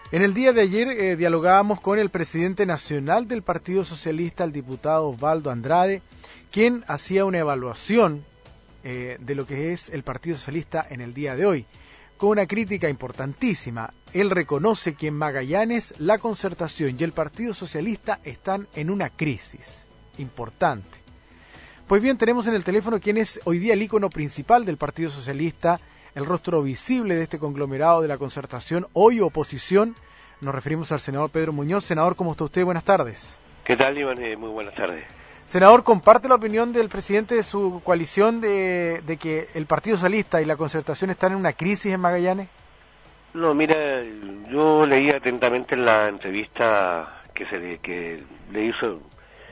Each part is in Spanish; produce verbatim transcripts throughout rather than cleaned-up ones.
En el día de ayer eh, dialogábamos con el presidente nacional del Partido Socialista, el diputado Osvaldo Andrade, quien hacía una evaluación eh, de lo que es el Partido Socialista en el día de hoy, con una crítica importantísima. Él reconoce que en Magallanes la Concertación y el Partido Socialista están en una crisis importante. Pues bien, tenemos en el teléfono quien es hoy día el ícono principal del Partido Socialista, el rostro visible de este conglomerado de la Concertación, hoy oposición. Nos referimos al senador Pedro Muñoz. Senador, ¿cómo está usted? Buenas tardes. ¿Qué tal, Iván? Eh, muy buenas tardes. Senador, ¿comparte la opinión del presidente de su coalición de, de que el Partido Socialista y la Concertación están en una crisis en Magallanes? No, mira, yo leí atentamente la entrevista que se le, que le hizo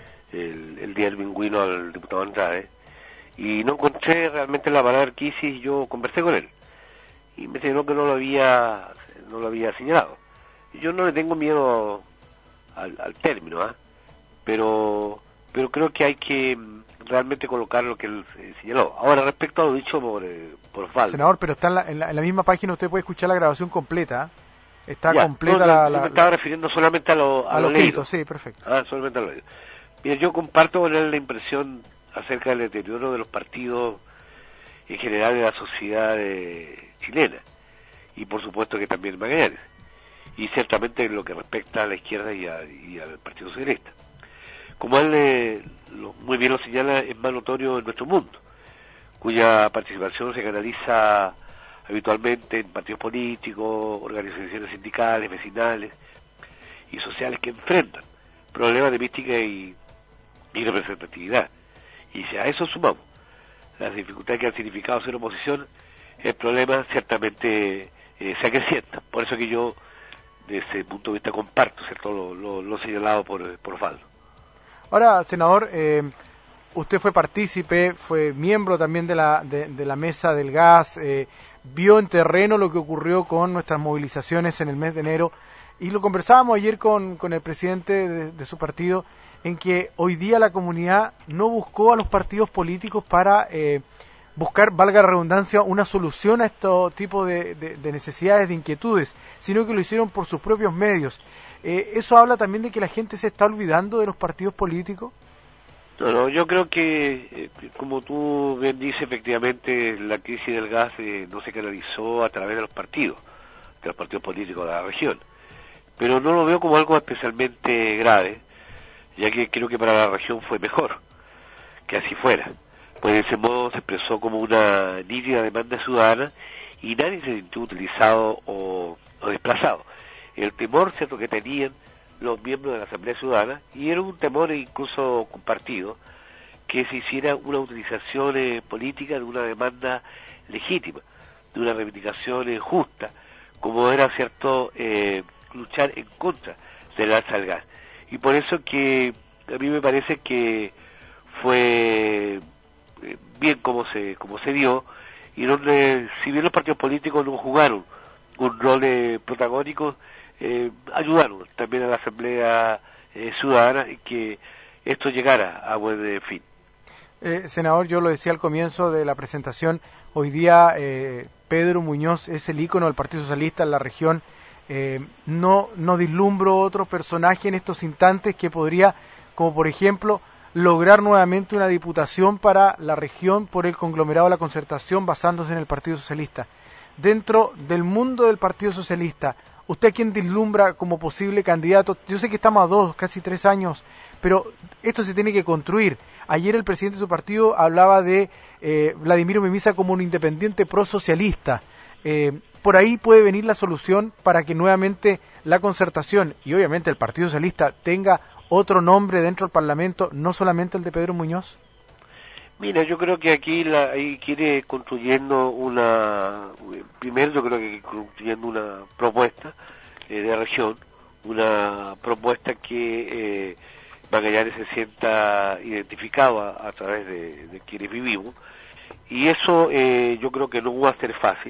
el, el día del pingüino al diputado Andrade, y no encontré realmente la palabra crisis. Yo conversé con él y me señaló que no lo había no lo había señalado. Yo no le tengo miedo al, al término, ¿ah? ¿eh? pero pero creo que hay que realmente colocar lo que él eh, señaló. Ahora, respecto a lo dicho por, eh, por Osvaldo. Senador, pero está en la, en, la, en la misma página, usted puede escuchar la grabación completa. ¿eh? Está ya, completa no, la, la... la... Me estaba refiriendo solamente a lo, a a lo, lo leído. escrito, sí, perfecto. Ah, solamente a lo leído. Mira, yo comparto con él la impresión acerca del deterioro de los partidos en general de la sociedad eh, chilena, y por supuesto que también en Magallanes, y ciertamente en lo que respecta a la izquierda y, a, y al Partido Socialista. Como él eh, lo, muy bien lo señala, es más notorio en nuestro mundo, cuya participación se canaliza habitualmente en partidos políticos, organizaciones sindicales, vecinales y sociales que enfrentan problemas de mística y, y representatividad. Y si a eso sumamos las dificultades que han significado ser oposición, el problema ciertamente eh, se acrecienta. Por eso que yo, desde ese punto de vista, comparto, ¿cierto?, lo, lo, lo señalado por, por Osvaldo. Ahora, senador, eh, usted fue partícipe, fue miembro también de la, de, de la mesa del gas, eh, vio en terreno lo que ocurrió con nuestras movilizaciones en el mes de enero, y lo conversábamos ayer con, con el presidente de, de su partido, en que hoy día la comunidad no buscó a los partidos políticos para eh, buscar, valga la redundancia, una solución a estos tipos de, de, de necesidades, de inquietudes, sino que lo hicieron por sus propios medios. Eh, ¿Eso habla también de que la gente se está olvidando de los partidos políticos? No, no, yo creo que, eh, como tú bien dices, efectivamente la crisis del gas eh, no se canalizó a través de los partidos, de los partidos políticos de la región, pero no lo veo como algo especialmente grave, ya que creo que para la región fue mejor que así fuera, pues de ese modo se expresó como una nítida demanda ciudadana y nadie se sintió utilizado o, o desplazado. El temor, cierto, que tenían los miembros de la Asamblea Ciudadana, y era un temor incluso compartido, que se hiciera una utilización eh, política de una demanda legítima, de una reivindicación eh, justa, como era, cierto, eh, luchar en contra del alza del gas. Y por eso que a mí me parece que fue eh, bien como se como se dio, y donde, si bien los partidos políticos no jugaron un rol eh, protagónico, eh, ayudaron también a la Asamblea eh, Ciudadana y que esto llegara a buen eh, fin. Eh, senador, yo lo decía al comienzo de la presentación, hoy día eh, Pedro Muñoz es el ícono del Partido Socialista en la región. Eh, no, no vislumbro otro personaje en estos instantes que podría, como por ejemplo, lograr nuevamente una diputación para la región por el conglomerado de la Concertación basándose en el Partido Socialista. Dentro del mundo del Partido Socialista, ¿usted a quién vislumbra como posible candidato? Yo sé que estamos a dos, casi tres años, pero esto se tiene que construir. Ayer el presidente de su partido hablaba de eh, Vladimiro Mimisa como un independiente prosocialista. Eh, por ahí puede venir la solución para que nuevamente la Concertación y obviamente el Partido Socialista tenga otro nombre dentro del Parlamento, no solamente el de Pedro Muñoz. Mira, yo creo que aquí la, hay que ir construyendo una, primero yo creo que ir construyendo una propuesta eh, de región, una propuesta que eh, Magallanes se sienta identificado a, a través de, de quienes vivimos, y eso eh, yo creo que no va a ser fácil.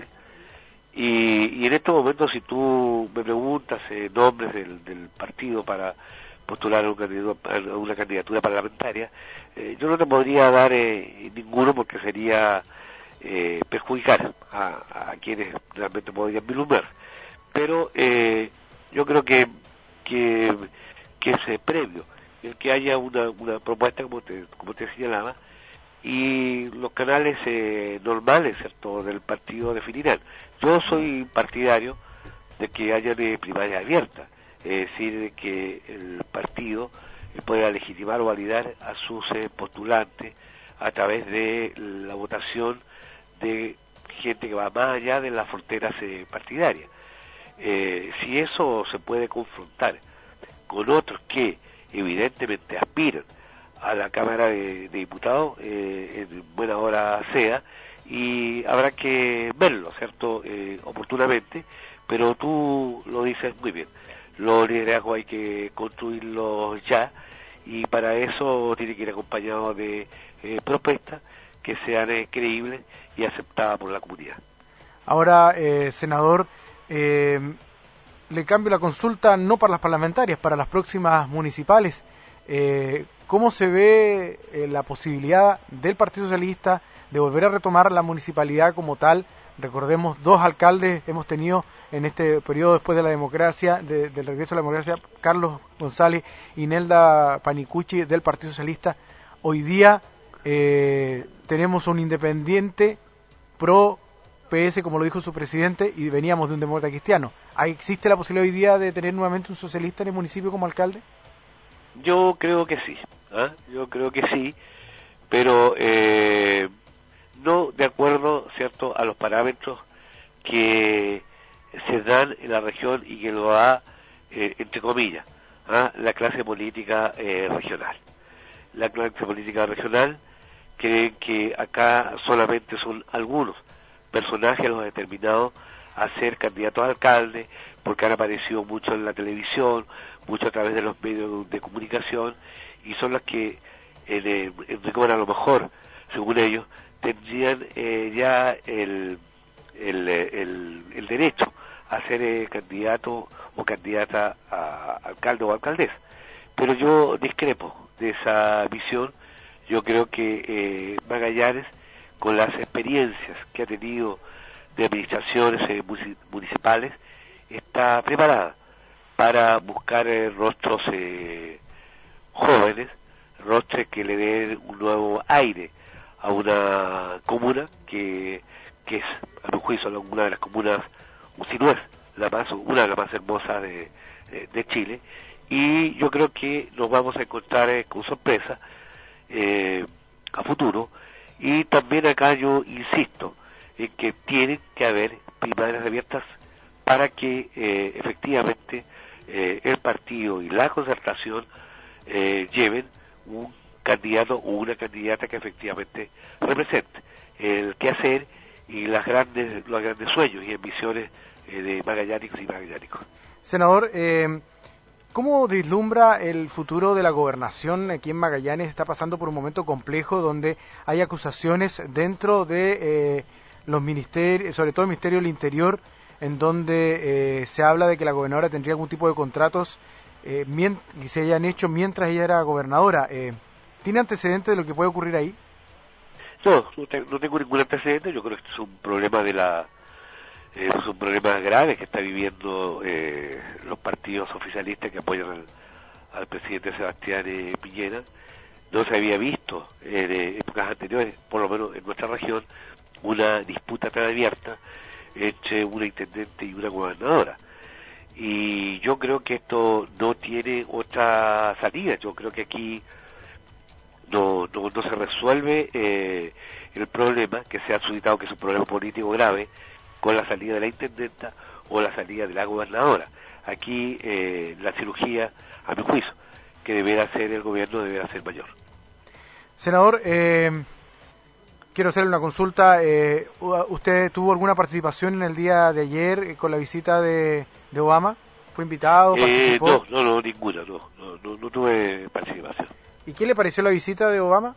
Y, y en estos momentos, si tú me preguntas eh, nombres del, del partido para postular a, un candidato, a una candidatura parlamentaria, eh, yo no te podría dar eh, ninguno porque sería eh, perjudicar a, a quienes realmente podrían vislumbrar. Pero eh, yo creo que que, que es eh, previo el que haya una, una propuesta como te, como te señalaba, y los canales eh, normales, ¿cierto?, del partido definirán. Yo soy partidario de que haya de primaria abierta, es decir, de que el partido pueda legitimar o validar a sus eh, postulantes a través de la votación de gente que va más allá de las fronteras eh, partidarias. Eh, si eso se puede confrontar con otros que evidentemente aspiran a la Cámara de, de Diputados, eh, en buena hora sea, y habrá que verlo, ¿cierto?, eh, oportunamente, pero tú lo dices muy bien, los liderazgos hay que construirlos ya, y para eso tiene que ir acompañado de eh, propuestas que sean eh, creíbles y aceptadas por la comunidad. Ahora, eh, senador, eh, le cambio la consulta no para las parlamentarias, para las próximas municipales. Eh, ¿Cómo se ve eh, la posibilidad del Partido Socialista de volver a retomar la municipalidad como tal? Recordemos, dos alcaldes hemos tenido en este periodo después de la democracia, de, del regreso a la democracia, Carlos González y Nelda Panicucci del Partido Socialista. Hoy día eh, tenemos un independiente pro P S, como lo dijo su presidente, y veníamos de un demócrata cristiano. ¿Existe la posibilidad hoy día de tener nuevamente un socialista en el municipio como alcalde? Yo creo que sí, ¿eh? yo creo que sí, pero eh, no de acuerdo, ¿cierto?, a los parámetros que se dan en la región y que lo da, eh, entre comillas, ¿eh? la clase política eh, regional. La clase política regional cree que acá solamente son algunos personajes los determinados a ser candidatos a alcalde, porque han aparecido mucho en la televisión, mucho a través de los medios de comunicación, y son los que en, en, en a lo mejor, según ellos, tendrían eh, ya el, el, el, el derecho a ser eh, candidato o candidata a alcalde o alcaldesa. Pero yo discrepo de esa visión. Yo creo que eh, Magallanes, con las experiencias que ha tenido de administraciones eh, municipales, está preparada para buscar eh, rostros eh, jóvenes, rostros que le den un nuevo aire a una comuna que, que es, a mi juicio, una de las comunas, si no es la más, una de las más hermosas de, de, de Chile, y yo creo que nos vamos a encontrar eh, con sorpresa eh, a futuro. Y también acá yo insisto en que tienen que haber primarias abiertas para que eh, efectivamente eh, el partido y la concertación eh, lleven un candidato o una candidata que efectivamente represente el quehacer y las grandes, los grandes sueños y ambiciones eh, de magallánicos y magallánicos. Senador, eh, ¿cómo vislumbra el futuro de la gobernación aquí en Magallanes? Está pasando por un momento complejo donde hay acusaciones dentro de eh, los ministerios, sobre todo el Ministerio del Interior, en donde eh, se habla de que la gobernadora tendría algún tipo de contratos eh, que se hayan hecho mientras ella era gobernadora. Eh, ¿Tiene antecedentes de lo que puede ocurrir ahí? No, no, te, no tengo ningún antecedente. Yo creo que este es un problema de la eh, son problemas graves que está viviendo eh, los partidos oficialistas que apoyan al, al presidente Sebastián eh, Piñera. No se había visto en eh, épocas anteriores, por lo menos en nuestra región, una disputa tan abierta entre una intendente y una gobernadora. Y yo creo que esto no tiene otra salida. Yo creo que aquí no, no, no se resuelve eh, el problema que se ha suscitado, que es un problema político grave, con la salida de la intendenta o la salida de la gobernadora. Aquí eh, la cirugía, a mi juicio, que deberá hacer el gobierno, deberá ser mayor. Senador, eh, quiero hacerle una consulta. Eh, ¿Usted tuvo alguna participación en el día de ayer eh, con la visita de, de Obama? ¿Fue invitado? ¿Participó? Eh, no, no, no, ninguna, no, no, no, no tuve participación. ¿Y qué le pareció la visita de Obama?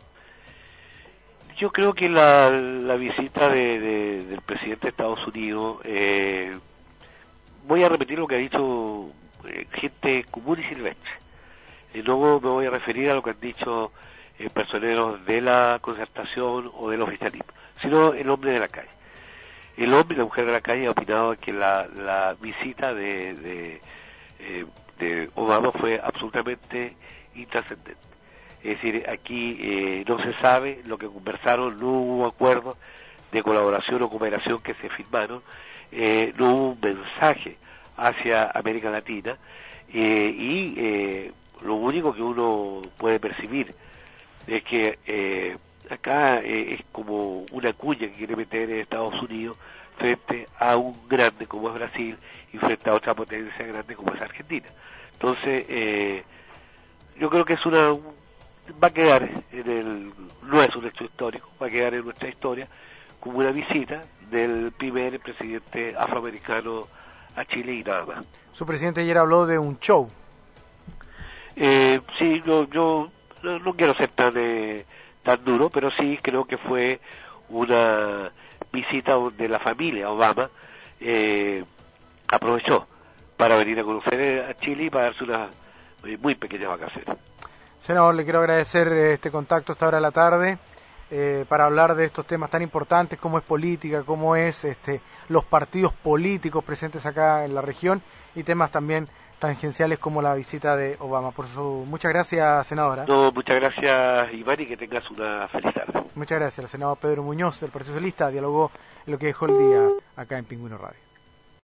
Yo creo que la, la visita de, de, del presidente de Estados Unidos, eh, voy a repetir lo que ha dicho eh, gente común y silvestre. Y luego me voy a referir a lo que han dicho eh, personeros de la concertación o del oficialismo, sino el hombre de la calle. El hombre y la mujer de la calle ha opinado que la, la visita de, de eh, de Obama fue absolutamente intrascendente. Es decir, aquí eh, no se sabe lo que conversaron, no hubo acuerdos de colaboración o cooperación que se firmaron, eh, no hubo un mensaje hacia América Latina, eh, y eh, lo único que uno puede percibir es que eh, acá eh, es como una cuña que quiere meter en Estados Unidos frente a un grande como es Brasil y frente a otra potencia grande como es Argentina. Entonces, eh, yo creo que es una va a quedar en el no es un hecho histórico, va a quedar en nuestra historia como una visita del primer presidente afroamericano a Chile y nada más. Su presidente ayer habló de un show. Eh, sí, yo, yo no, no quiero ser tan eh, tan duro, pero sí creo que fue una visita donde la familia Obama eh, aprovechó para venir a conocer a Chile y para darse unas eh, muy pequeñas vacaciones. Senador, le quiero agradecer este contacto a esta hora de la tarde eh, para hablar de estos temas tan importantes como es política, como es este, los partidos políticos presentes acá en la región y temas también tangenciales como la visita de Obama. Por su muchas gracias, senadora. No, muchas gracias, Iván, y que tengas una feliz tarde. Muchas gracias. El senador Pedro Muñoz del Partido Socialista dialogó en lo que dejó el día acá en Pingüino Radio.